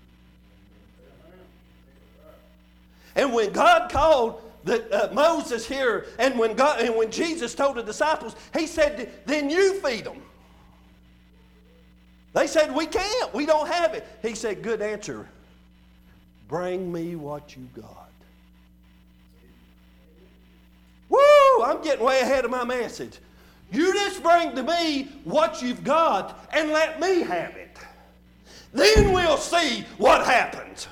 And when God called Moses here, and when Jesus told the disciples, He said, then you feed them. They said, we can't. We don't have it. He said, good answer. Bring me what you got. Woo! I'm getting way ahead of my message. You just bring to me what you've got and let me have it. Then we'll see what happens.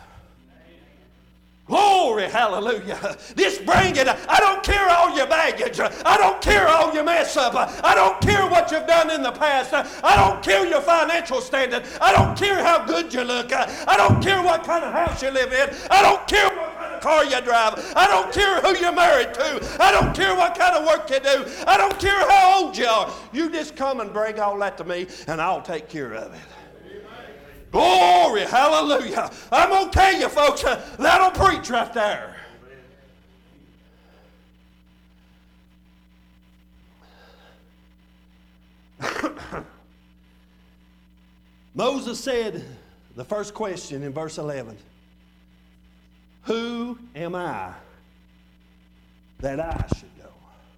Glory, hallelujah. Just bring it. I don't care all your baggage. I don't care all your mess up. I don't care what you've done in the past. I don't care your financial standing. I don't care how good you look. I don't care what kind of house you live in. I don't care what kind of car you drive. I don't care who you're married to. I don't care what kind of work you do. I don't care how old you are. You just come and bring all that to me and I'll take care of it. Glory, hallelujah. I'm going to tell you, folks, that'll preach right there. Moses said the first question in verse 11, who am I that I should go?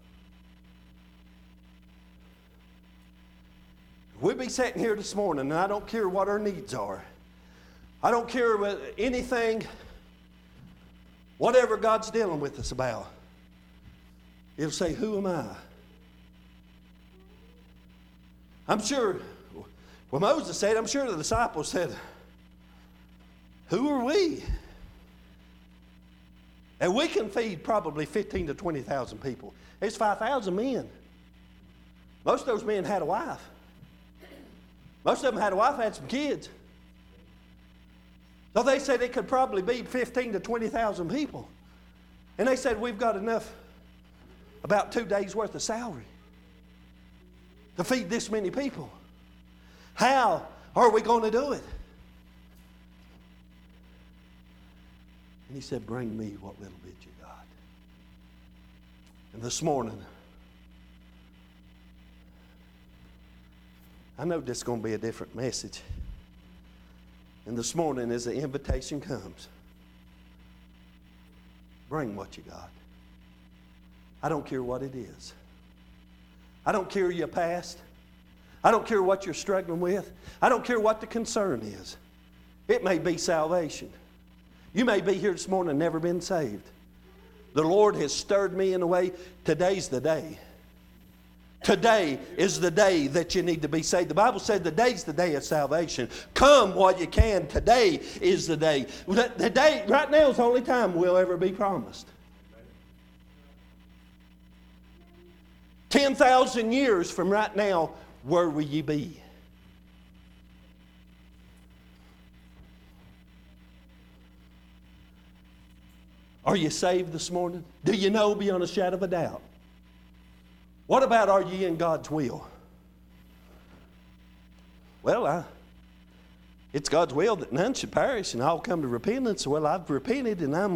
We'll be sitting here this morning, and I don't care what our needs are. I don't care what anything, whatever God's dealing with us about. It'll say, who am I? I'm sure, when Moses said, I'm sure the disciples said, who are we? And we can feed probably 15 to 20,000 people. There's 5,000 men. Most of those men had a wife. Most of them had a wife, had some kids. So they said it could probably be 15 to 20,000 people. And they said, we've got enough, about 2 days' worth of salary to feed this many people. How are we going to do it? And he said, bring me what little bit you got. And this morning, I know this is going to be a different message. And this morning, as the invitation comes, bring what you got. I don't care what it is. I don't care your past. I don't care what you're struggling with. I don't care what the concern is. It may be salvation. You may be here this morning and never been saved. The Lord has stirred me in a way. Today's the day. Today is the day that you need to be saved. The Bible said the day's the day of salvation. Come while you can. Today is the day. The day right now is the only time we'll ever be promised. 10,000 years from right now, where will you be? Are you saved this morning? Do you know beyond a shadow of a doubt? What about, are you in God's will? Well, it's God's will that none should perish and all come to repentance. Well, I've repented and I'm...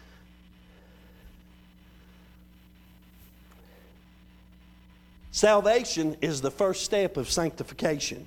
Salvation is the first step of sanctification.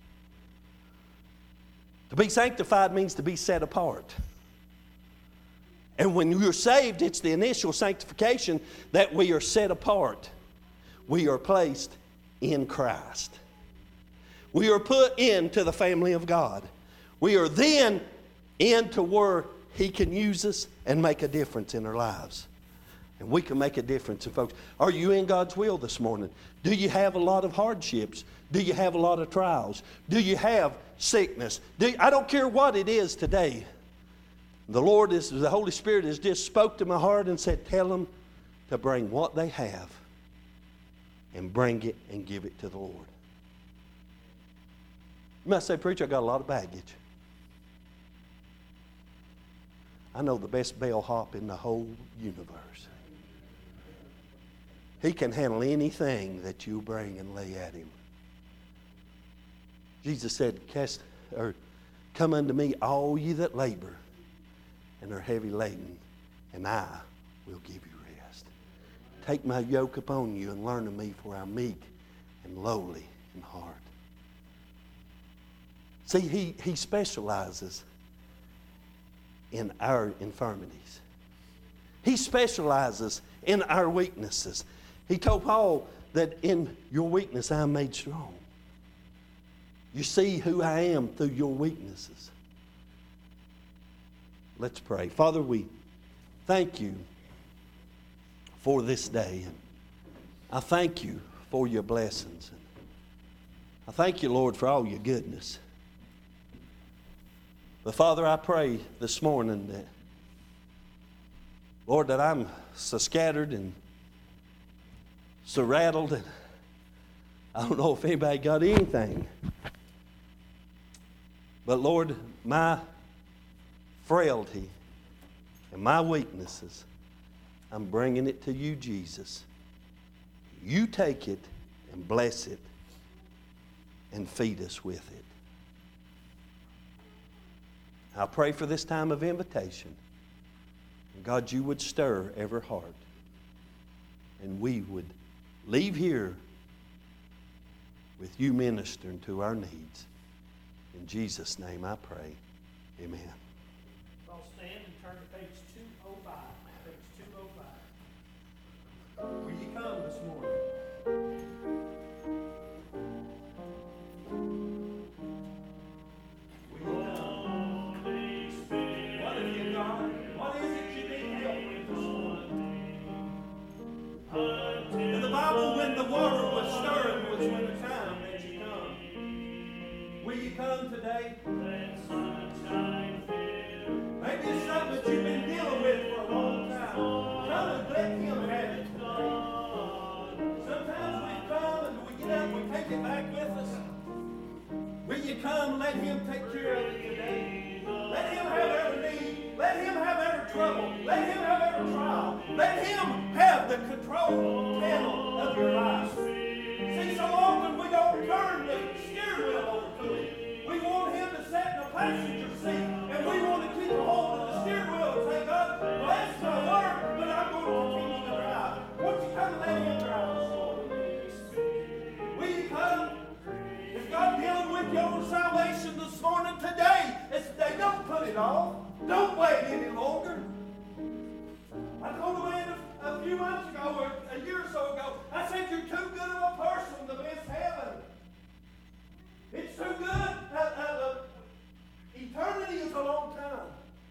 To be sanctified means to be set apart. And when you're saved, it's the initial sanctification that we are set apart. We are placed in Christ. We are put into the family of God. We are then into where He can use us and make a difference in our lives. And we can make a difference. And folks, are you in God's will this morning? Do you have a lot of hardships? Do you have a lot of trials? Do you have sickness? I don't care what it is today. The Holy Spirit has just spoke to my heart and said, tell them to bring what they have and bring it and give it to the Lord. You might say, preacher, I got a lot of baggage. I know the best bellhop in the whole universe. He can handle anything that you bring and lay at Him. Jesus said, come unto me, all ye that labor and are heavy laden, and I will give you rest. Take my yoke upon you and learn of me, for I'm meek and lowly in heart. See, he specializes in our infirmities. He specializes in our weaknesses. He told Paul that in your weakness I am made strong. You see who I am through your weaknesses. Let's pray. Father, we thank you for this day. And I thank you for your blessings. And I thank you, Lord, for all your goodness. But Father, I pray this morning that, Lord, that I'm so scattered and so rattled, and I don't know if anybody got anything. But Lord, my frailty and my weaknesses, I'm bringing it to you, Jesus. You take it and bless it and feed us with it. I pray for this time of invitation. And God, you would stir every heart. And we would leave here with you ministering to our needs. In Jesus' name I pray. Amen. I'll stand and turn to page 205. Page 205. Will you come this morning? Will you come? What have you got? What is it you need help with this morning? In the Bible, when the water was stirring was when the time that you come. Will you come today? Maybe it's something that you've been dealing with for a long time. Come and let Him have it. Sometimes we come and we get up, we take it back with us. Will you come and let Him take care of it today? Let Him have every need. Let Him have every trouble. Let Him have every trial. Let Him have the control panel of your life. See, so often we don't turn the steering wheel over to Him. We want Him to sit in the passenger seat, and we want to keep a hold of the steering wheel and say, God, bless my work, but I'm going to continue to drive. Won't you put it off. Don't wait any longer. I told a man a few months ago, or a year or so ago, I said, you're too good of a person to miss heaven. It's too good. Eternity is a long time.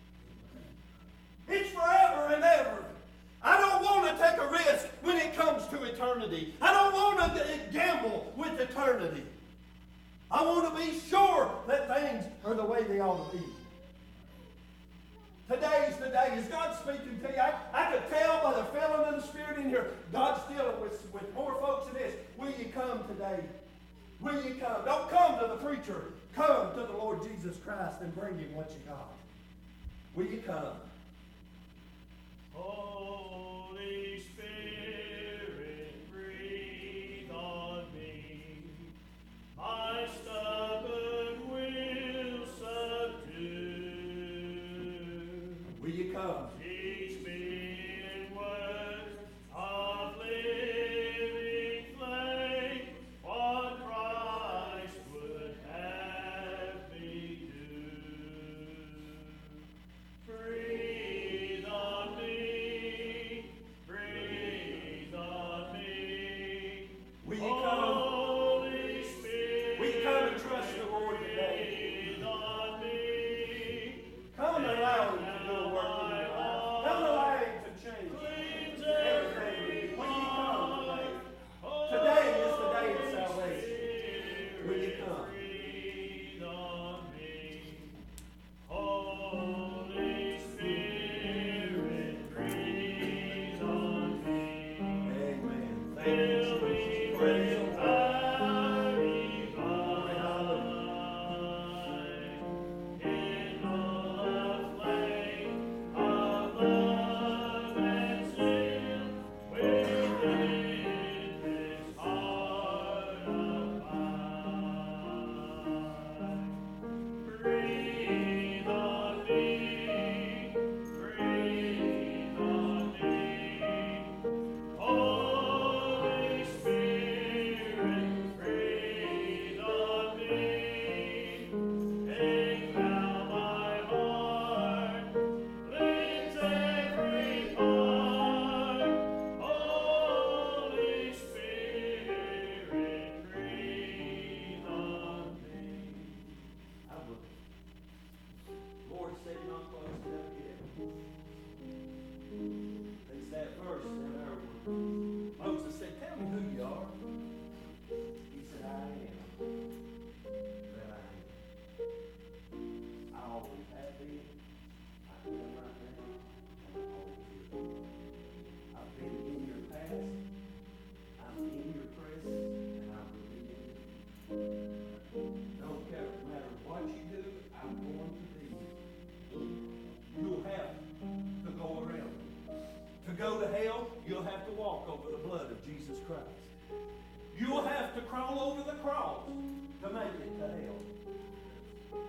It's forever and ever. I don't want to take a risk when it comes to eternity. I don't want to gamble with eternity. I want to be sure that things are the way they ought to be. Today's the day. Is God speaking to you? I could tell by the feeling of the Spirit in here, God's dealing with more folks than this. Will you come today? Will you come? Don't come to the preacher. Come to the Lord Jesus Christ and bring him what you got. Will you come? Holy Spirit, breathe on me. My stubborn will subdue. Will you come? Teach me in words of living flame what Christ would have me do. Breathe on me, breathe on me. Will you come? Holy Spirit, Will you come and trust the Lord today? breathe on me. Come and allow him to do a work in your life. Come and allow him to change Cleanse everything. Will you come today? Today is the day of salvation. Will you come? Breathe on me. Holy Spirit, breathe on me. Amen. Thank you, Fill me Jesus. Praise with the Lord. thy divine, kindle a flame of love and zeal within this heart of mine. Breathe on me, breathe on me. Holy Spirit, breathe on me. Take now my heart, cleanse every part. Holy Spirit, breathe on me. I will. Lord, say not close to them yet. There's that verse in our word. Moses said, tell me who you are. He said, I am that I am. I always have been. I am right now. And I always will be. I've been in your past. I'm in your present. And I will be in your future. Don't care, no matter what you do, I'm going to be. You'll have to go around. To go to hell, you'll have to walk over the blood of Jesus Christ. You'll have to crawl over the cross to make it to hell.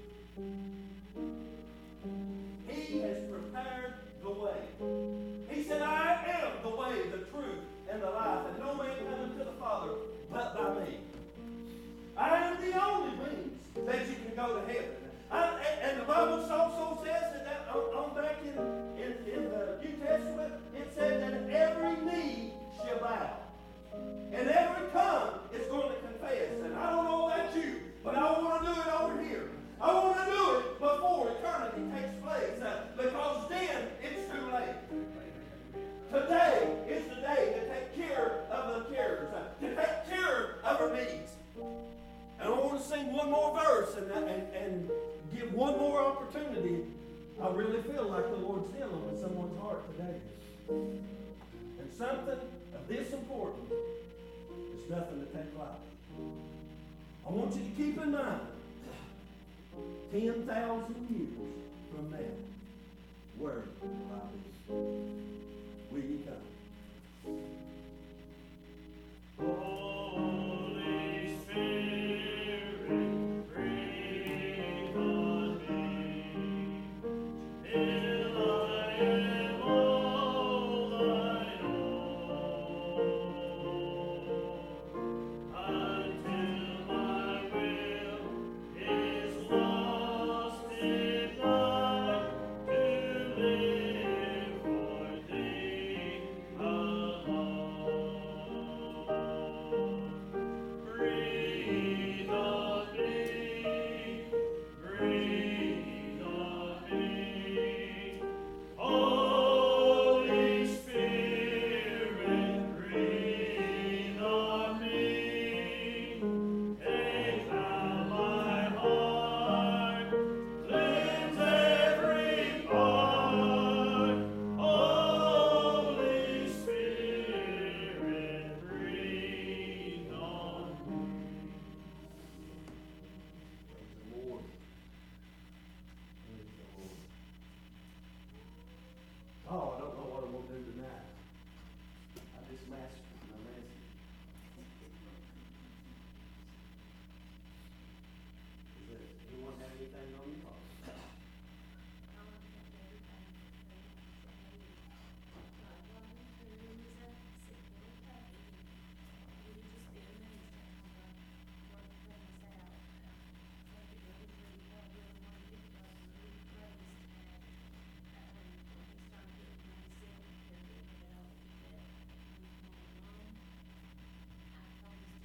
He has prepared the way. He said, I am the way, the truth, and the life, and no man cometh to the Father but by me. I am the only means that you can go to heaven. And the Bible also says that on back in the New Testament, it said that every knee shall bow. And every tongue is going to confess. And I don't know about you, but I want to do it over here. I want to do it before eternity takes place. Because then it's too late. Today is the day to take care of the cares. To take care of our needs. And I want to sing one more verse and give one more opportunity. I really feel like the Lord's dealing with someone's heart today. And something of this important is nothing to take lightly. I want you to keep in mind, 10,000 years from now, where will I be? Will you come? Oh,